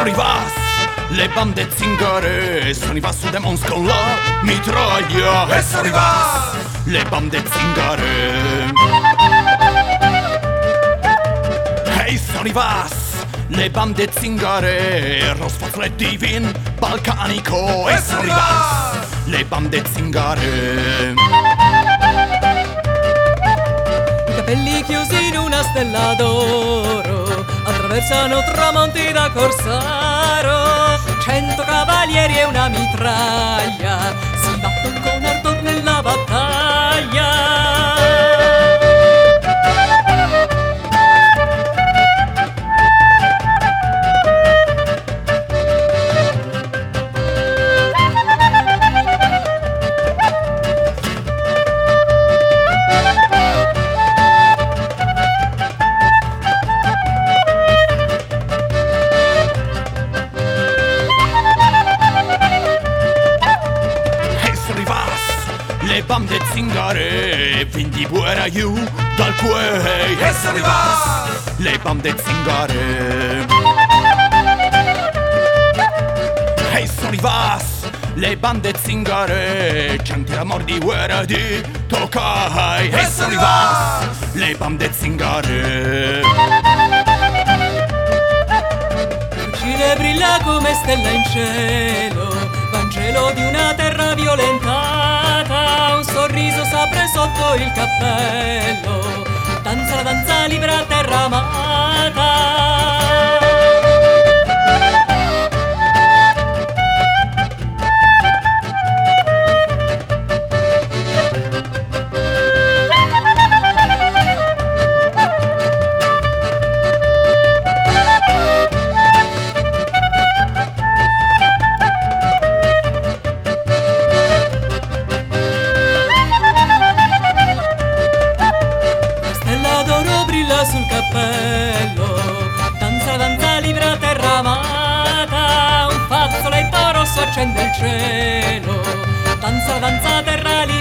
sono i Vas, le bande zingare, sono i Vas su Demons con la mitraglia. E sono i Vas, le bande zingare. Ehi, sono i Vas, le bande zingare, Rosfazzo Divin balcanico. E sono i Vas, le bande zingare. I capelli chiusi in una stella d'oro attraversano tramonti da corsaro. 100 cavalieri e una mitraglia si battono con ardor nella battaglia. Le bande zingare, vindi buera io dal quei. E sono i Vas, le bande zingare. E sono i Vas, le bande zingare, canti l'amor di guerra di Tokai. E sono i Vas, le bande zingare. Fucile brilla come stella in cielo, Vangelo di una terra violentata. Un sorriso s'apre sotto il cappello, danza la danza libera terra amata. Sul cappello, danza la danza libera terra amata. Un fazzoletto rosso accende il cielo, danza la danza terra libera.